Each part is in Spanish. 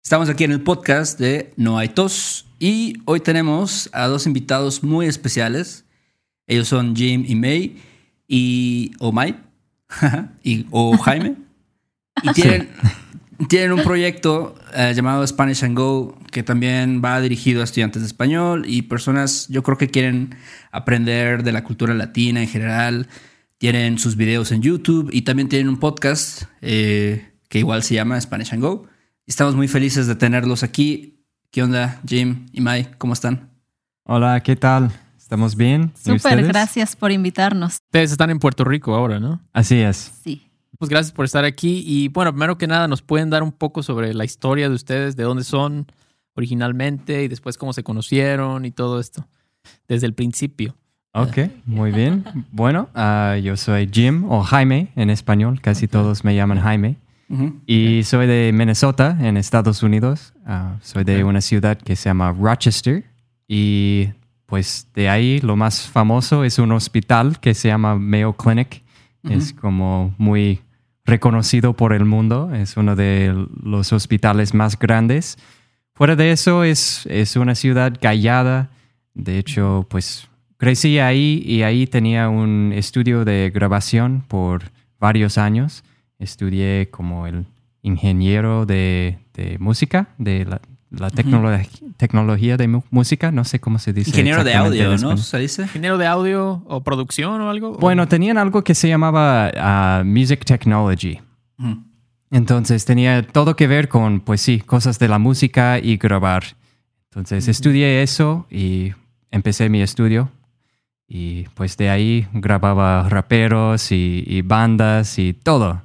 Estamos aquí en el podcast de No Hay Tos y hoy tenemos a dos invitados muy especiales. Ellos son Jim y May o May o Jaime y tienen un proyecto llamado Spanish and Go que también va dirigido a estudiantes de español y personas, yo creo que quieren aprender de la cultura latina en general. Tienen sus videos en YouTube y también tienen un podcast que igual se llama Spanish and Go. Estamos muy felices de tenerlos aquí. ¿Qué onda, Jim y Mai? ¿Cómo están? Hola, ¿qué tal? ¿Estamos bien? Súper, gracias por invitarnos. Ustedes están en Puerto Rico ahora, ¿no? Así es. Sí. Pues gracias por estar aquí. Y bueno, primero que nada, ¿nos pueden dar un poco sobre la historia de ustedes? ¿De dónde son originalmente y después cómo se conocieron y todo esto? Desde el principio. Ok, muy bien. Bueno, yo soy Jim o Jaime en español. Casi todos me llaman Jaime. Y soy de Minnesota, en Estados Unidos. Soy de una ciudad que se llama Rochester. Y pues de ahí lo más famoso es un hospital que se llama Mayo Clinic. Es como muy reconocido por el mundo. Es uno de los hospitales más grandes. Fuera de eso es una ciudad callada. De hecho, pues crecí ahí y ahí tenía un estudio de grabación por varios años. Estudié como el ingeniero de música, de la tecnología de música. No sé cómo se dice. Ingeniero de audio, ¿no? ¿Se dice? ¿Ingeniero de audio o producción o algo? Bueno, tenían algo que se llamaba Music Technology. Entonces tenía todo que ver con, pues sí, cosas de la música y grabar. Entonces estudié eso y empecé mi estudio. Y pues de ahí grababa raperos y bandas y todo.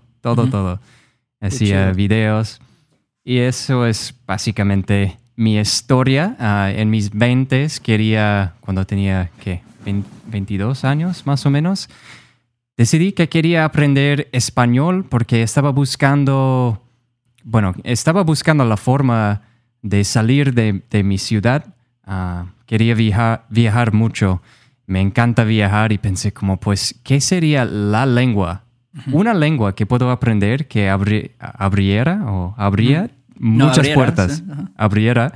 Hacía videos. Y eso es básicamente mi historia. En mis 20s cuando tenía, 22 años más o menos, decidí que quería aprender español porque estaba buscando la forma de salir de mi ciudad. Quería viajar mucho. Me encanta viajar y pensé como, pues, ¿qué sería la lengua? Una lengua que puedo aprender que abriera muchas puertas. ¿Sí? Abriera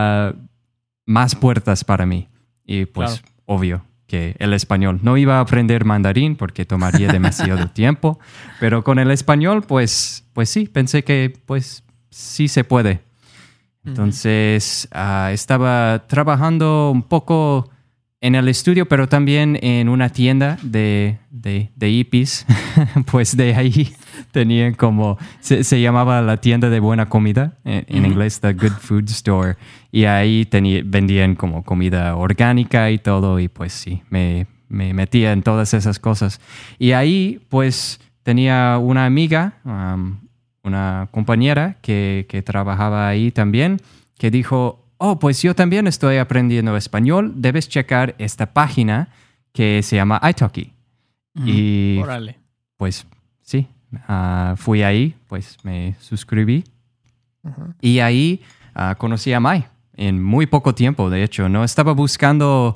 más puertas para mí. Y pues, obvio que el español. No iba a aprender mandarín porque tomaría demasiado tiempo. Pero con el español, pues sí, pensé que pues sí se puede. Entonces, estaba trabajando un poco en el estudio, pero también en una tienda de hippies. Pues de ahí tenían como... Se llamaba la tienda de buena comida. En inglés, The Good Food Store. Y ahí vendían como comida orgánica y todo. Y pues sí, me metía en todas esas cosas. Y ahí pues tenía una amiga, una compañera que trabajaba ahí también, que dijo... Oh, pues yo también estoy aprendiendo español. Debes checar esta página que se llama italki. Y órale. Pues sí, fui ahí, pues me suscribí. Y ahí conocí a Mai en muy poco tiempo, de hecho. No estaba buscando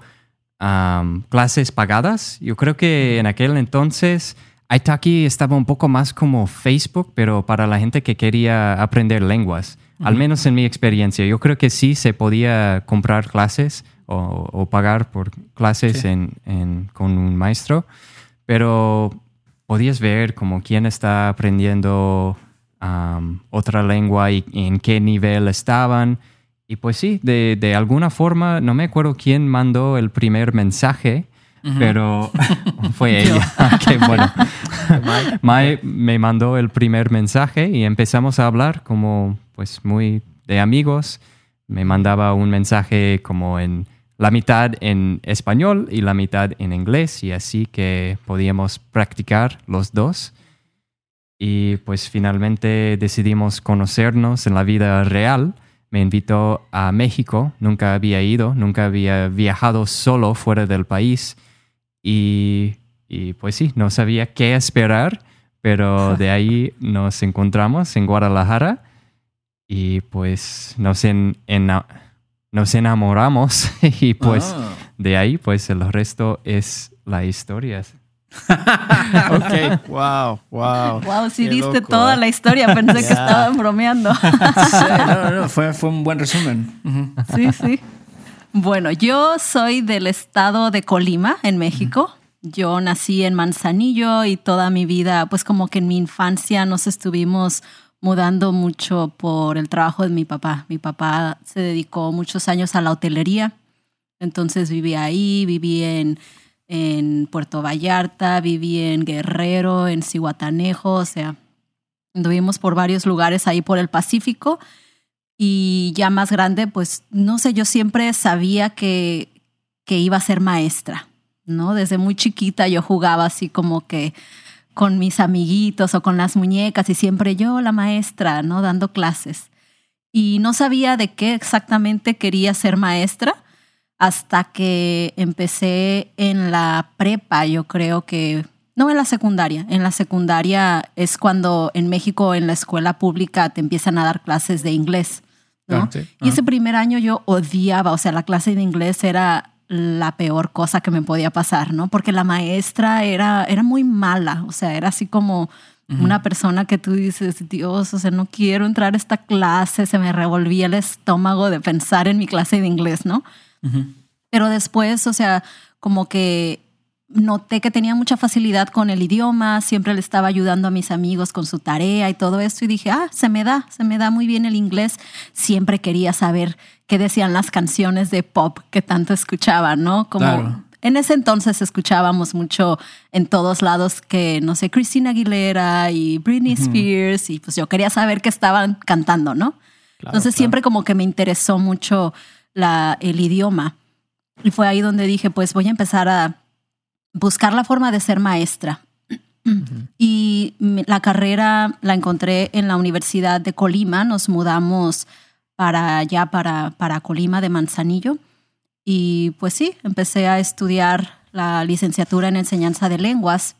clases pagadas. Yo creo que en aquel entonces italki estaba un poco más como Facebook, pero para la gente que quería aprender lenguas. Al menos en mi experiencia. Yo creo que sí se podía comprar clases o pagar por clases con un maestro, pero podías ver como quién está aprendiendo otra lengua y en qué nivel estaban. Y pues sí, de alguna forma, no me acuerdo quién mandó el primer mensaje, pero fue ella. Qué bueno. Mai me mandó el primer mensaje y empezamos a hablar como pues muy de amigos. Me mandaba un mensaje como en la mitad en español y la mitad en inglés y así que podíamos practicar los dos. Y pues finalmente decidimos conocernos en la vida real. Me invitó a México, nunca había ido, nunca había viajado solo fuera del país. Y pues sí, no sabía qué esperar, pero de ahí nos encontramos en Guadalajara y pues nos enamoramos y pues de ahí pues el resto es la historia. Ok, wow. Wow, sí Qué diste loco, toda la historia. Pensé que estaban bromeando. Sí, no, fue un buen resumen. Ujú. Sí. Bueno, yo soy del estado de Colima, en México. Yo nací en Manzanillo y toda mi vida, pues como que en mi infancia nos estuvimos mudando mucho por el trabajo de mi papá. Mi papá se dedicó muchos años a la hotelería, entonces viví ahí, viví en Puerto Vallarta, viví en Guerrero, en Zihuatanejo, o sea, anduvimos por varios lugares ahí por el Pacífico. Y ya más grande, pues no sé, yo siempre sabía que iba a ser maestra, ¿no? Desde muy chiquita yo jugaba así como que con mis amiguitos o con las muñecas y siempre yo, la maestra, ¿no? Dando clases. Y no sabía de qué exactamente quería ser maestra hasta que empecé en la prepa, yo creo que... No, en la secundaria. En la secundaria es cuando en México, en la escuela pública, te empiezan a dar clases de inglés, ¿no? Sí. Y ese primer año yo odiaba, o sea, la clase de inglés era la peor cosa que me podía pasar, ¿no? Porque la maestra era muy mala, o sea, era así como una persona que tú dices, Dios, o sea, no quiero entrar a esta clase, se me revolvía el estómago de pensar en mi clase de inglés, ¿no? Pero después, o sea, como que noté que tenía mucha facilidad con el idioma, siempre le estaba ayudando a mis amigos con su tarea y todo esto y dije, se me da muy bien el inglés. Siempre quería saber qué decían las canciones de pop que tanto escuchaba, ¿no? Como Claro. En ese entonces escuchábamos mucho en todos lados que, no sé, Christina Aguilera y Britney Spears y pues yo quería saber qué estaban cantando, ¿no? Entonces siempre como que me interesó mucho el idioma y fue ahí donde dije, pues voy a empezar a buscar la forma de ser maestra. Y la carrera la encontré en la Universidad de Colima. Nos mudamos para allá, para Colima de Manzanillo. Y pues sí, empecé a estudiar la licenciatura en enseñanza de lenguas.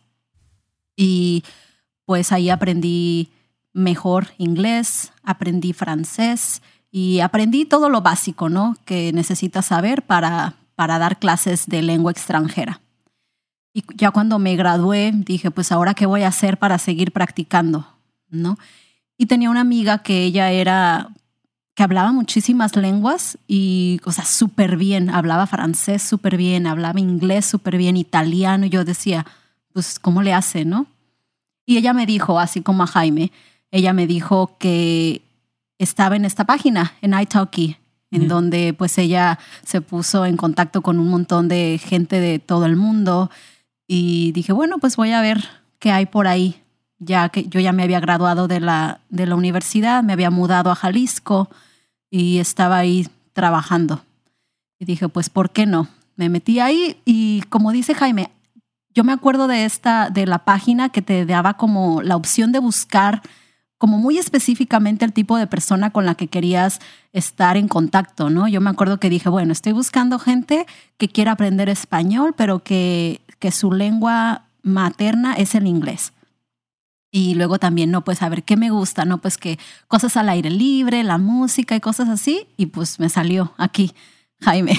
Y pues ahí aprendí mejor inglés, aprendí francés y aprendí todo lo básico, ¿no? Que necesitas saber para dar clases de lengua extranjera. Y ya cuando me gradué, dije, pues ahora qué voy a hacer para seguir practicando, ¿no? Y tenía una amiga que que hablaba muchísimas lenguas y, o sea, súper bien. Hablaba francés súper bien, hablaba inglés súper bien, italiano. Y yo decía, pues, ¿cómo le hace, no? Y ella me dijo, así como a Jaime, ella me dijo que estaba en esta página, en italki, en donde pues ella se puso en contacto con un montón de gente de todo el mundo. Y dije, bueno, pues voy a ver qué hay por ahí, ya que yo ya me había graduado de la universidad, me había mudado a Jalisco y estaba ahí trabajando. Y dije, pues, ¿por qué no? Me metí ahí y como dice Jaime, yo me acuerdo de la página que te daba como la opción de buscar como muy específicamente el tipo de persona con la que querías estar en contacto, ¿no? Yo me acuerdo que dije, bueno, estoy buscando gente que quiera aprender español, pero que su lengua materna es el inglés. Y luego también, no, pues a ver qué me gusta, ¿no? Pues que cosas al aire libre, la música y cosas así. Y pues me salió aquí Jaime.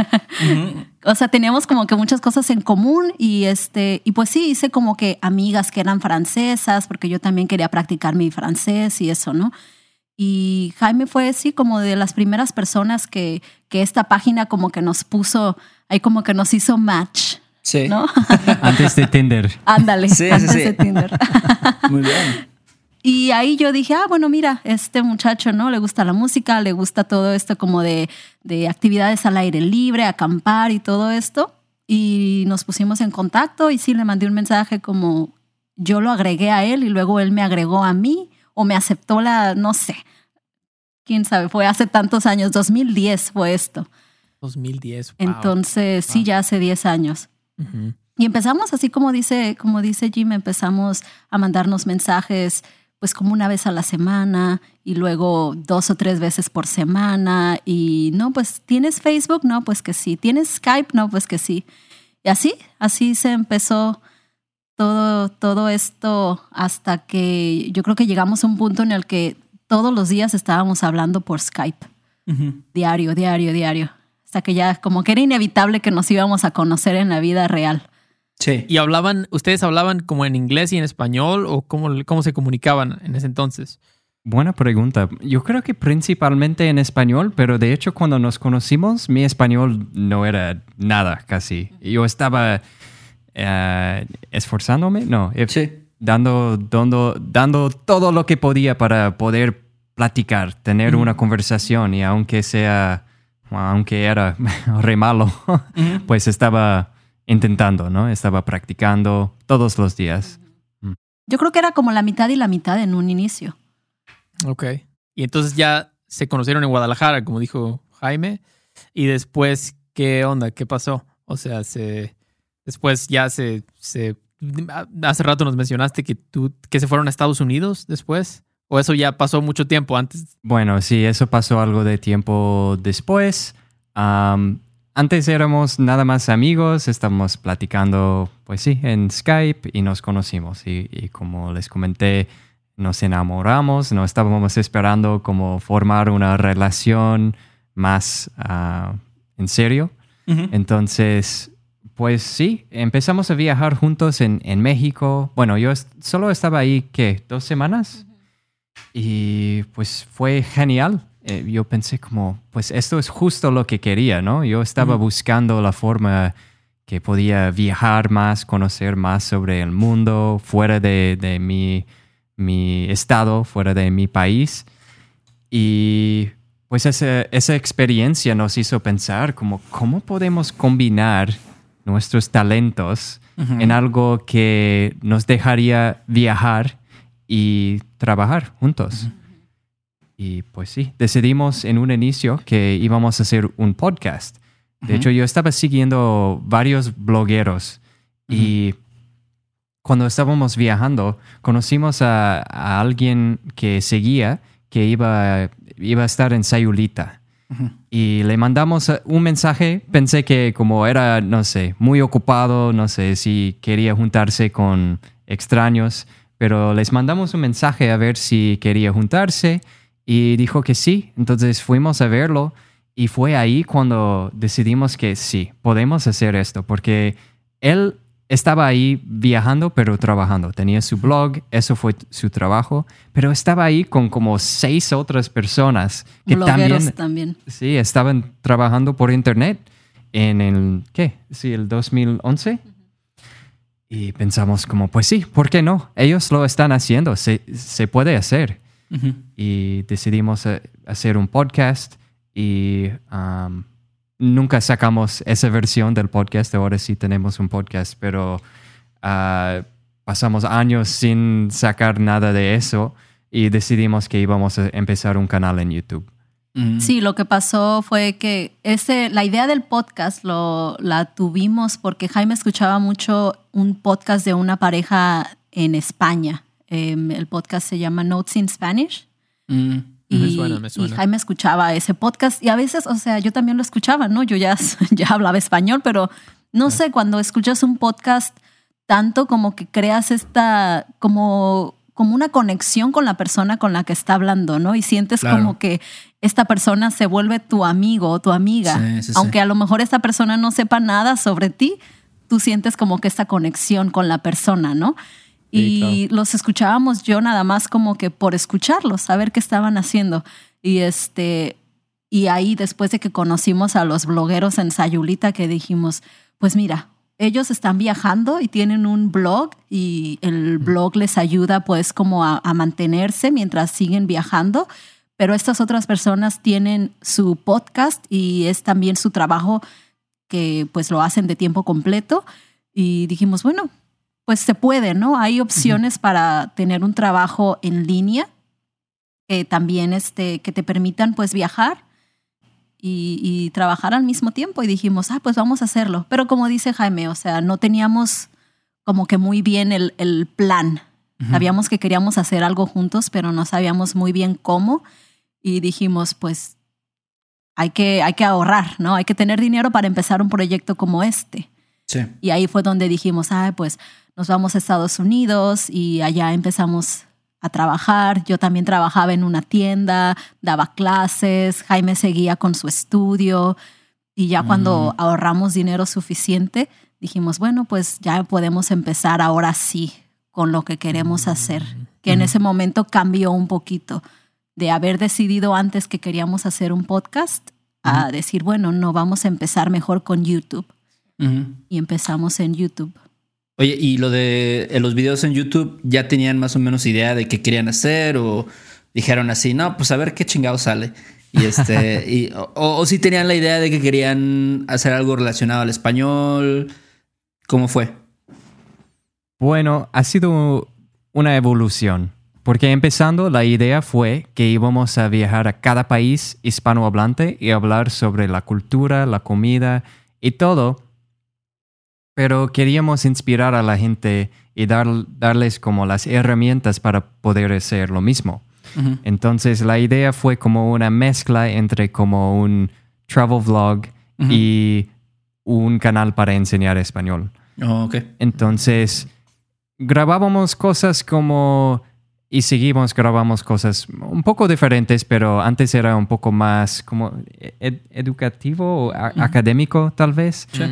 O sea, teníamos como que muchas cosas en común y pues sí, hice como que amigas que eran francesas porque yo también quería practicar mi francés y eso, ¿no? Y Jaime fue sí como de las primeras personas que esta página como que nos puso, ahí como que nos hizo match. Sí. ¿No? Antes de Tinder. Ándale, Sí, antes sí. de Tinder. Muy bien. Y ahí yo dije, bueno, mira, este muchacho, ¿no? Le gusta la música, le gusta todo esto como de actividades al aire libre, acampar y todo esto. Y nos pusimos en contacto y sí, le mandé un mensaje como yo lo agregué a él y luego él me agregó a mí o me aceptó no sé, quién sabe, fue hace tantos años, 2010 fue esto. 2010, wow. Entonces, sí, ya hace 10 años. Ujú. Y empezamos así como dice Jim, empezamos a mandarnos mensajes pues como una vez a la semana y luego 2 o 3 veces por semana y no, pues ¿tienes Facebook? No, pues que sí. ¿Tienes Skype? No, pues que sí. Y así se empezó todo esto hasta que yo creo que llegamos a un punto en el que todos los días estábamos hablando por Skype. Diario. Hasta que ya como que era inevitable que nos íbamos a conocer en la vida real. Sí. ¿Y ustedes hablaban como en inglés y en español o cómo se comunicaban en ese entonces? Buena pregunta. Yo creo que principalmente en español, pero de hecho cuando nos conocimos, mi español no era nada casi. Yo estaba esforzándome, dando todo lo que podía para poder platicar, tener una conversación y aunque era re malo, pues estaba intentando, ¿no? Estaba practicando todos los días. Yo creo que era como la mitad y la mitad en un inicio. Ok. Y entonces ya se conocieron en Guadalajara, como dijo Jaime. Y después, ¿qué onda? ¿Qué pasó? O sea, después ya hace rato nos mencionaste que se fueron a Estados Unidos después. ¿O eso ya pasó mucho tiempo antes? Bueno, sí, eso pasó algo de tiempo después. Antes éramos nada más amigos, estábamos platicando, pues sí, en Skype y nos conocimos. Y como les comenté, nos enamoramos, no estábamos esperando como formar una relación más en serio. Entonces, pues sí, empezamos a viajar juntos en México. Bueno, yo solo estaba ahí, ¿qué? 2 semanas. Y pues fue genial. Yo pensé como, pues esto es justo lo que quería, ¿no? Yo estaba buscando la forma que podía viajar más, conocer más sobre el mundo, fuera de mi estado, fuera de mi país. Y pues esa experiencia nos hizo pensar como, ¿cómo podemos combinar nuestros talentos en algo que nos dejaría viajar y trabajar juntos? Y pues sí, decidimos en un inicio que íbamos a hacer un podcast. De hecho, yo estaba siguiendo varios blogueros y cuando estábamos viajando, conocimos a alguien que seguía que iba a estar en Sayulita. Y le mandamos un mensaje. Pensé que como era, no sé, muy ocupado, no sé si quería juntarse con extraños, pero les mandamos un mensaje a ver si quería juntarse y dijo que sí. Entonces fuimos a verlo y fue ahí cuando decidimos que sí, podemos hacer esto, porque él estaba ahí viajando pero trabajando. Tenía su blog, eso fue su trabajo, pero estaba ahí con como 6 otras personas que también. Sí, estaban trabajando por internet en el 2011. Y pensamos como, pues sí, ¿por qué no? Ellos lo están haciendo, se puede hacer. Y decidimos hacer un podcast y nunca sacamos esa versión del podcast. Ahora sí tenemos un podcast, pero pasamos años sin sacar nada de eso y decidimos que íbamos a empezar un canal en YouTube. Sí, lo que pasó fue que la idea del podcast la tuvimos porque Jaime escuchaba mucho un podcast de una pareja en España. El podcast se llama Notes in Spanish. Me suena. Y Jaime escuchaba ese podcast y a veces, o sea, yo también lo escuchaba, ¿no? Yo ya hablaba español, pero no sé, cuando escuchas un podcast tanto como que creas como una conexión con la persona con la que está hablando, ¿no? Y sientes como que esta persona se vuelve tu amigo o tu amiga. Sí. Aunque a lo mejor esta persona no sepa nada sobre ti, tú sientes como que esta conexión con la persona, ¿no? Y los escuchábamos yo nada más como que por escucharlos, saber qué estaban haciendo. Y ahí después de que conocimos a los blogueros en Sayulita que dijimos, pues mira, ellos están viajando y tienen un blog y el blog les ayuda pues como a mantenerse mientras siguen viajando. Pero estas otras personas tienen su podcast y es también su trabajo que pues lo hacen de tiempo completo. Y dijimos, bueno, pues se puede, ¿no? Hay opciones para tener un trabajo en línea que también que te permitan pues viajar y trabajar al mismo tiempo. Y dijimos, pues vamos a hacerlo. Pero como dice Jaime, o sea, no teníamos como que muy bien el plan. Sabíamos que queríamos hacer algo juntos, pero no sabíamos muy bien cómo. Y dijimos, pues hay que ahorrar, ¿no? Hay que tener dinero para empezar un proyecto como este. Sí. Y ahí fue donde dijimos, pues nos vamos a Estados Unidos y allá empezamos a trabajar. Yo también trabajaba en una tienda, daba clases, Jaime seguía con su estudio y ya cuando ahorramos dinero suficiente dijimos, bueno, pues ya podemos empezar ahora sí con lo que queremos hacer. Que en ese momento cambió un poquito de haber decidido antes que queríamos hacer un podcast a decir, bueno, no, vamos a empezar mejor con YouTube. Y empezamos en YouTube. Oye, ¿y lo de los videos en YouTube ya tenían más o menos idea de qué querían hacer o dijeron así, no, pues a ver qué chingado sale? Y o sí tenían la idea de que querían hacer algo relacionado al español. ¿Cómo fue? Bueno, ha sido una evolución. Porque empezando, la idea fue que íbamos a viajar a cada país hispanohablante y hablar sobre la cultura, la comida y todo. Pero queríamos inspirar a la gente y darles como las herramientas para poder hacer lo mismo. Entonces la idea fue como una mezcla entre como un travel vlog y un canal para enseñar español. Oh, ok. Entonces grabábamos cosas como... Y grabamos cosas un poco diferentes, pero antes era un poco más como educativo o académico tal vez. Sí.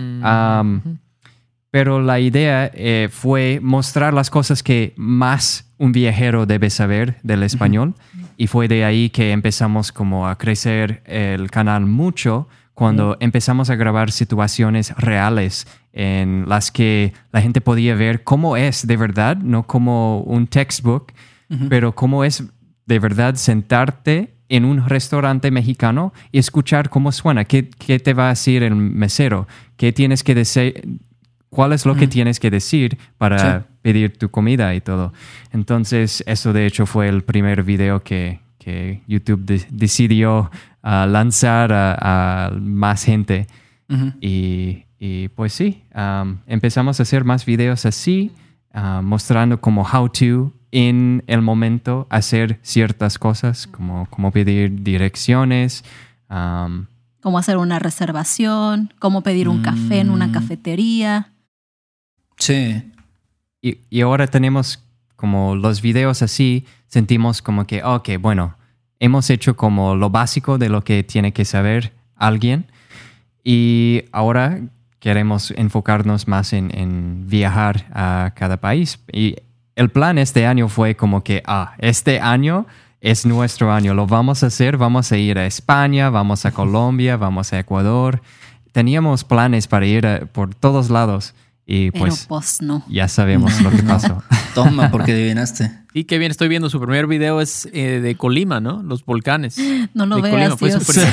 Pero la idea fue mostrar las cosas que más un viajero debe saber del español. Y fue de ahí que empezamos como a crecer el canal mucho cuando empezamos a grabar situaciones reales en las que la gente podía ver cómo es de verdad, no como un textbook, pero cómo es de verdad sentarte en un restaurante mexicano y escuchar cómo suena, qué te va a decir el mesero, qué tienes que decir, cuál es lo que tienes que decir para pedir tu comida y todo. Entonces, eso de hecho fue el primer video que YouTube decidió lanzar a más gente. Y pues sí, empezamos a hacer más videos así, mostrando como how to en el momento hacer ciertas cosas, como pedir direcciones. Cómo hacer una reservación, cómo pedir un café en una cafetería. Sí. Y ahora tenemos como los videos así, sentimos como que, ok, bueno, hemos hecho como lo básico de lo que tiene que saber alguien y ahora queremos enfocarnos más en viajar a cada país. Y el plan este año fue como que, este año es nuestro año, lo vamos a hacer, vamos a ir a España, vamos a Colombia, vamos a Ecuador. Teníamos planes para ir por todos lados y pues no. Ya sabemos lo que pasó. Toma, porque adivinaste. Y qué bien, estoy viendo su primer video es de Colima, ¿no? Los volcanes. No lo de veas, Colima. Fue Dios. súper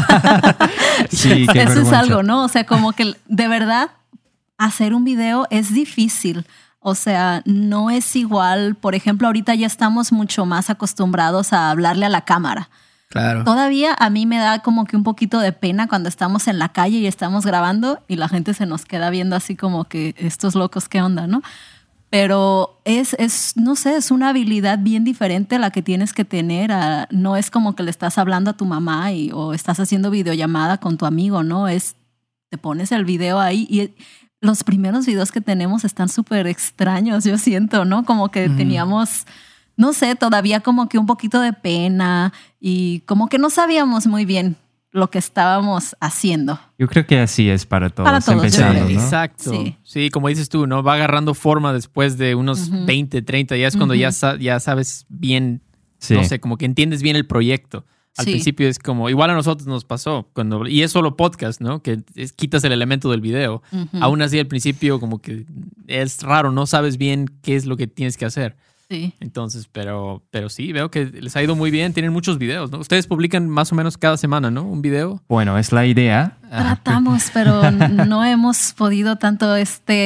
Sí, qué Eso es vergüenza. algo, ¿no? O sea, como que de verdad hacer un video es difícil. O sea, no es igual. Por ejemplo, ahorita ya estamos mucho más acostumbrados a hablarle a la cámara. Claro. Todavía a mí me da como que un poquito de pena cuando estamos en la calle y estamos grabando y la gente se nos queda viendo así como que estos locos, ¿qué onda, no? Pero no sé, es una habilidad bien diferente la que tienes que tener. No es como que le estás hablando a tu mamá o estás haciendo videollamada con tu amigo, ¿no? Te pones el video ahí y los primeros videos que tenemos están súper extraños, yo siento, ¿no? Como que teníamos, no sé, todavía como que un poquito de pena y como que no sabíamos muy bien lo que estábamos haciendo. Yo creo que así es para todos, Para todos, empezando, yo creo. ¿no? Exacto. Sí. Sí, como dices tú, ¿no? Va agarrando forma después de unos 20, 30. Ya es cuando ya sabes bien, Sí. no sé, como que entiendes bien el proyecto. Al Sí. principio es como, igual a nosotros nos pasó, y es solo podcast, ¿no? Que quitas el elemento del video. Aún así al principio como que es raro, no sabes bien qué es lo que tienes que hacer. Sí. Entonces, pero sí, veo que les ha ido muy bien, tienen muchos videos, ¿no? Ustedes publican más o menos cada semana, ¿no? Un video. Bueno, es la idea. Tratamos, pero no hemos podido tanto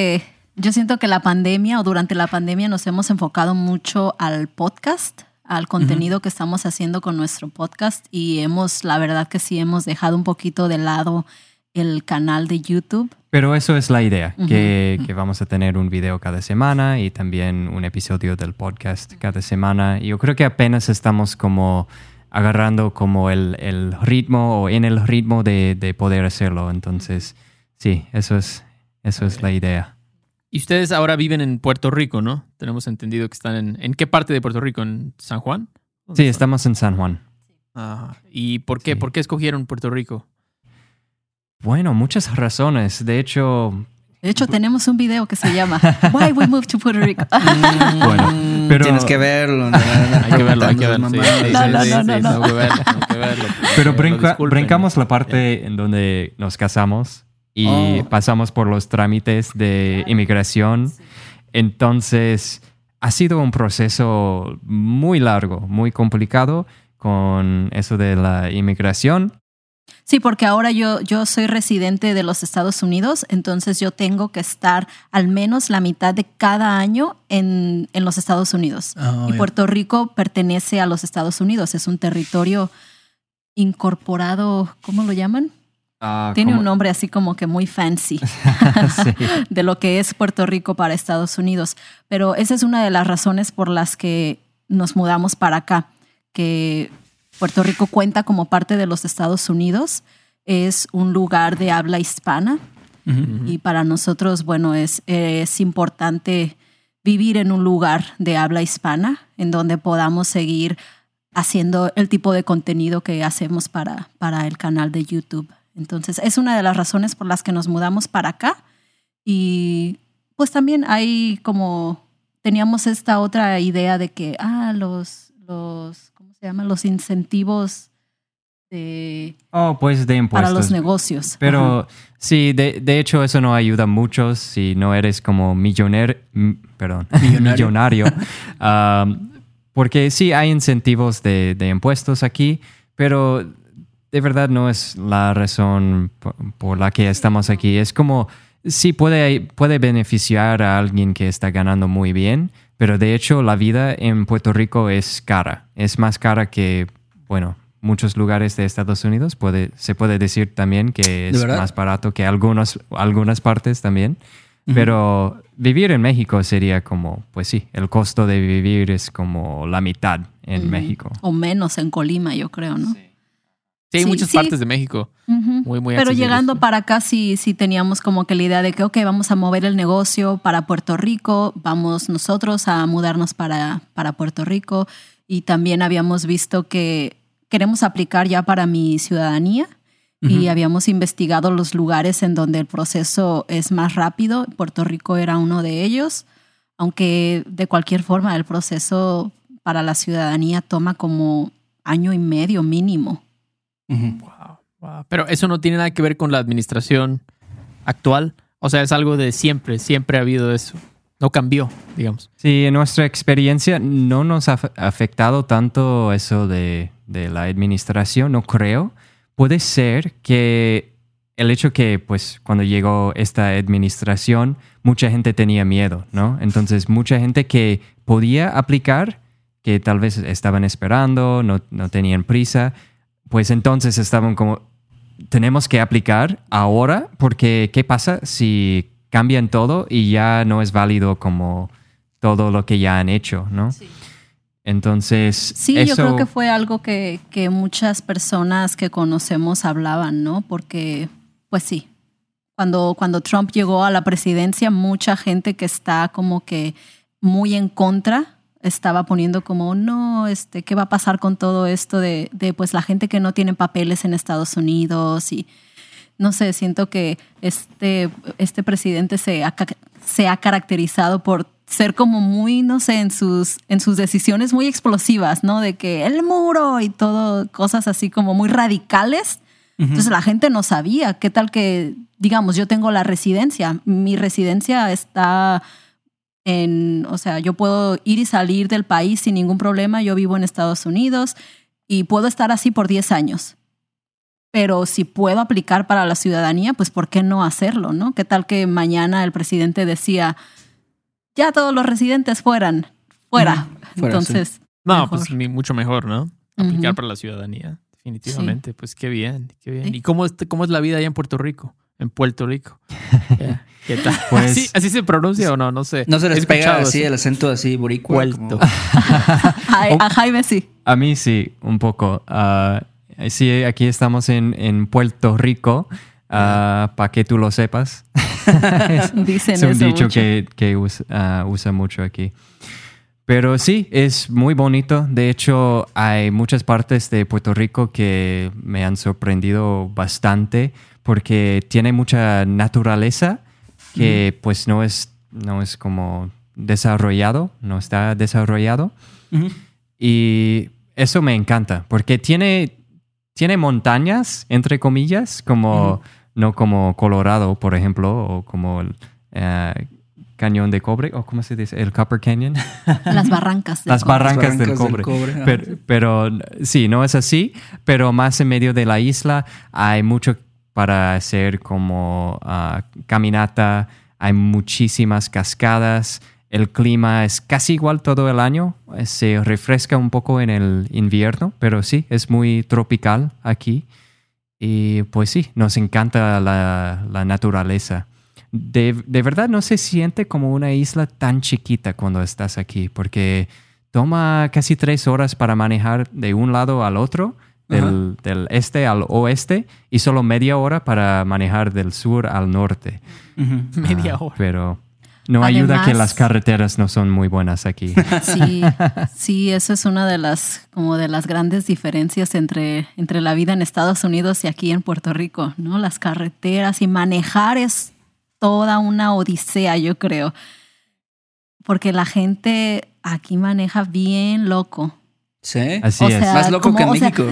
Yo siento que durante la pandemia nos hemos enfocado mucho al podcast, al contenido que estamos haciendo con nuestro podcast y la verdad que sí hemos dejado un poquito de lado el canal de YouTube. Pero eso es la idea, que vamos a tener un video cada semana y también un episodio del podcast cada semana. Y yo creo que apenas estamos como agarrando como el ritmo o en el ritmo de poder hacerlo. Entonces, sí, eso es la idea. Y ustedes ahora viven en Puerto Rico, ¿no? Tenemos entendido que están ¿en qué parte de Puerto Rico? ¿En San Juan? Sí, estamos en San Juan. ¿Y por qué? Sí. ¿Por qué escogieron Puerto Rico? Bueno, muchas razones. De hecho, De hecho, tenemos un video que se llama Why We Moved to Puerto Rico. Bueno, pero Tienes que verlo. Hay que verlo. Sí, No. Hay que verlo. Pero Disculpen. brincamos la parte en donde nos casamos y pasamos por los trámites de inmigración. Entonces, ha sido un proceso muy largo, muy complicado con eso de la inmigración. Sí, porque ahora yo soy residente de los Estados Unidos, entonces yo tengo que estar al menos la mitad de cada año en los Estados Unidos. Y Puerto Rico pertenece a los Estados Unidos, es un territorio incorporado, ¿cómo lo llaman? Tiene un nombre así como que muy fancy Sí. de lo que es Puerto Rico para Estados Unidos. Pero esa es una de las razones por las que nos mudamos para acá, que Puerto Rico cuenta como parte de los Estados Unidos, es un lugar de habla hispana y para nosotros, bueno, es importante vivir en un lugar de habla hispana en donde podamos seguir haciendo el tipo de contenido que hacemos para el canal de YouTube. Entonces, es una de las razones por las que nos mudamos para acá y pues también hay teníamos esta otra idea de que, los ¿cómo se llama? Los incentivos pues de impuestos. para los negocios. Pero sí, de hecho eso no ayuda mucho si no eres como millonario. Porque sí hay incentivos de impuestos aquí, pero de verdad no es la razón por la que estamos aquí. Es como, sí puede beneficiar a alguien que está ganando muy bien, pero de hecho la vida en Puerto Rico es cara. Es más cara que, muchos lugares de Estados Unidos. Se puede decir también que es más barato que algunas partes también. Pero vivir en México sería como, pues sí, el costo de vivir es como la mitad en México. O menos en Colima, yo creo, ¿no? Sí, hay muchas partes de México. Muy, muy Pero accesibles. llegando para acá sí teníamos como que la idea de que, vamos a mover el negocio para Puerto Rico, vamos nosotros a mudarnos para Puerto Rico y también habíamos visto que queremos aplicar ya para mi ciudadanía y habíamos investigado los lugares en donde el proceso es más rápido. Puerto Rico era uno de ellos, aunque de cualquier forma el proceso para la ciudadanía toma como 1 año y medio mínimo. Wow. Pero eso no tiene nada que ver con la administración actual. O sea, es algo de siempre ha habido eso. No cambió, digamos. Sí, en nuestra experiencia no nos ha afectado tanto eso de la administración, no creo. Puede ser que el hecho que, pues, cuando llegó esta administración, mucha gente tenía miedo, ¿no? Entonces, mucha gente que podía aplicar, que tal vez estaban esperando, no tenían prisa, pues entonces estaban como, tenemos que aplicar ahora, porque ¿qué pasa si cambian todo y ya no es válido como todo lo que ya han hecho, ¿no? Sí. Entonces, sí, yo creo que fue algo que muchas personas que conocemos hablaban, ¿no? Porque, pues sí, cuando Trump llegó a la presidencia, mucha gente que está como que muy en contra estaba poniendo como, no, ¿qué va a pasar con todo esto de pues la gente que no tiene papeles en Estados Unidos? Y no sé, siento que este presidente se ha caracterizado por ser como muy, no sé, en sus decisiones muy explosivas, ¿no? De que el muro y todo, cosas así como muy radicales. Entonces la gente no sabía. ¿Qué tal que, digamos, yo tengo la residencia? Mi residencia está o sea, yo puedo ir y salir del país sin ningún problema. Yo vivo en Estados Unidos y puedo estar así por 10 años. Pero si puedo aplicar para la ciudadanía, pues ¿por qué no hacerlo, no? ¿Qué tal que mañana el presidente decía, ya todos los residentes fuera? Entonces, sí. No, mejor. Pues mucho mejor, ¿no? Aplicar para la ciudadanía, definitivamente. Sí. Pues qué bien. Sí. ¿Y cómo es la vida allá en Puerto Rico? En Puerto Rico. Yeah. ¿Qué tal? Pues, ¿Así se pronuncia o no? No sé. No se les pega así el acento así boricua. Como... A Jaime sí. A mí sí, un poco. Sí, aquí estamos en Puerto Rico, para que tú lo sepas. Es un dicho que usa mucho aquí. Pero sí, es muy bonito. De hecho, hay muchas partes de Puerto Rico que me han sorprendido bastante porque tiene mucha naturaleza que pues no es como desarrollado, no está desarrollado. Y eso me encanta porque tiene montañas, entre comillas, como no como Colorado, por ejemplo, o como el Cañón de Cobre, o ¿cómo se dice? El Copper Canyon. Las barrancas del Las cobre. barrancas del cobre. Pero sí, no es así, pero más en medio de la isla hay mucho para hacer como caminata, hay muchísimas cascadas, el clima es casi igual todo el año, se refresca un poco en el invierno, pero sí, es muy tropical aquí y pues sí, nos encanta la naturaleza. De verdad no se siente como una isla tan chiquita cuando estás aquí, porque toma casi 3 horas para manejar de un lado al otro, del este al oeste, y solo media hora para manejar del sur al norte. Media hora. Pero no ayuda que las carreteras no son muy buenas aquí. Sí, eso es una de las grandes diferencias entre la vida en Estados Unidos y aquí en Puerto Rico, ¿no? Las carreteras y manejar es toda una odisea, yo creo. Porque la gente aquí maneja bien loco. ¿Sí? Así es. Más loco que en México.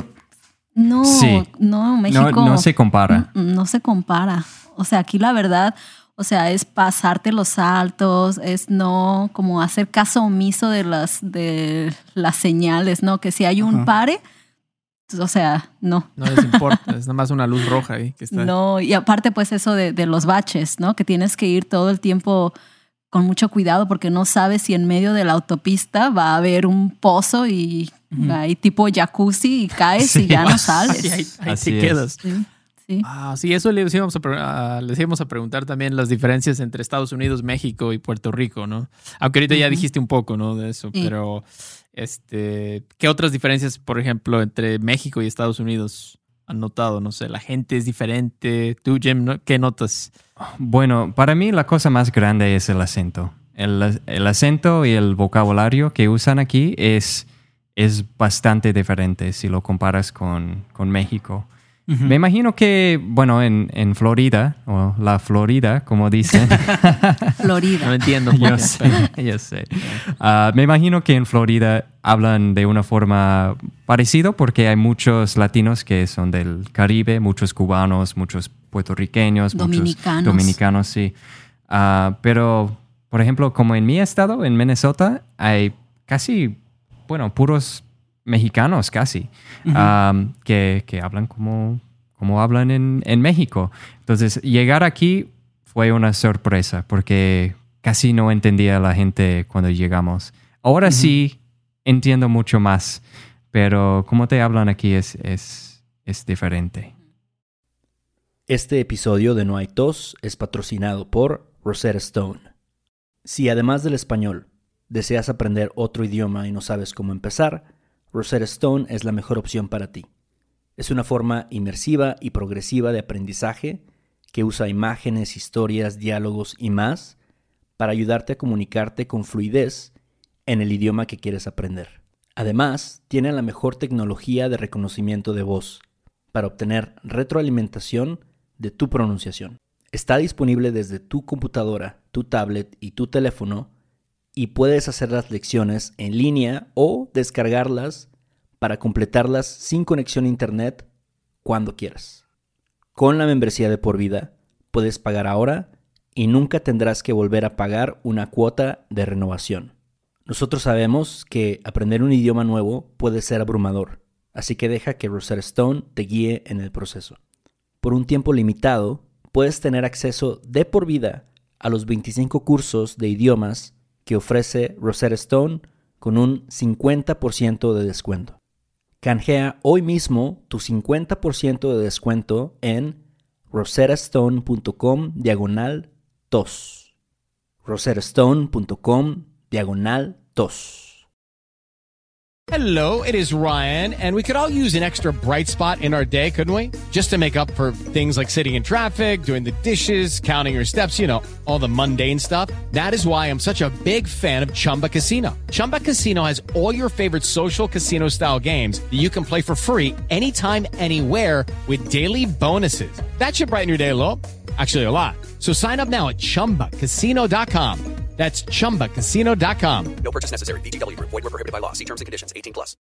No, México. No se compara. No se compara. O sea, aquí la verdad, es pasarte los saltos, es no como hacer caso omiso de las señales, ¿no? Que si hay un pare, no. No les importa, es nada más una luz roja ahí que está. No, y aparte pues eso de los baches, ¿no? Que tienes que ir todo el tiempo con mucho cuidado porque no sabes si en medio de la autopista va a haber un pozo y hay tipo jacuzzi y caes y ya no sales. Ahí te quedas. Sí. Sí, eso les íbamos a preguntar también las diferencias entre Estados Unidos, México y Puerto Rico, ¿no? Aunque ahorita ya dijiste un poco, ¿no? De eso, pero ¿qué otras diferencias, por ejemplo, entre México y Estados Unidos han notado? No sé, la gente es diferente. Tú, Jim, ¿qué notas? Bueno, para mí la cosa más grande es el acento. El acento y el vocabulario que usan aquí es bastante diferente si lo comparas con México. Me imagino que, bueno, en Florida, o la Florida, como dicen. Florida. No entiendo. Yo sé. Me imagino que en Florida hablan de una forma parecida porque hay muchos latinos que son del Caribe, muchos cubanos, muchos puertorriqueños, muchos dominicanos, sí. Pero, por ejemplo, como en mi estado, en Minnesota, hay casi, puros mexicanos casi, que hablan como hablan en México. Entonces, llegar aquí fue una sorpresa porque casi no entendía a la gente cuando llegamos. Ahora sí entiendo mucho más, pero como te hablan aquí es diferente. Este episodio de No hay tos es patrocinado por Rosetta Stone. Si además del español deseas aprender otro idioma y no sabes cómo empezar, Rosetta Stone es la mejor opción para ti. Es una forma inmersiva y progresiva de aprendizaje que usa imágenes, historias, diálogos y más para ayudarte a comunicarte con fluidez en el idioma que quieres aprender. Además, tiene la mejor tecnología de reconocimiento de voz para obtener retroalimentación de tu pronunciación. Está disponible desde tu computadora, tu tablet y tu teléfono y puedes hacer las lecciones en línea o descargarlas para completarlas sin conexión a internet cuando quieras. Con la membresía de por vida puedes pagar ahora y nunca tendrás que volver a pagar una cuota de renovación. Nosotros sabemos que aprender un idioma nuevo puede ser abrumador, así que deja que Rosetta Stone te guíe en el proceso. Por un tiempo limitado, puedes tener acceso de por vida a los 25 cursos de idiomas que ofrece Rosetta Stone con un 50% de descuento. Canjea hoy mismo tu 50% de descuento en rosettastone.com/tos. rosettastone.com/tos. Hello, it is Ryan, and we could all use an extra bright spot in our day, couldn't we? Just to make up for things like sitting in traffic, doing the dishes, counting your steps, all the mundane stuff. That is why I'm such a big fan of Chumba Casino. Chumba Casino has all your favorite social casino-style games that you can play for free anytime, anywhere with daily bonuses. That should brighten your day a little. Actually, a lot. So sign up now at ChumbaCasino.com. That's ChumbaCasino.com. No purchase necessary. VGW Group. Void where prohibited by law. See terms and conditions. 18+.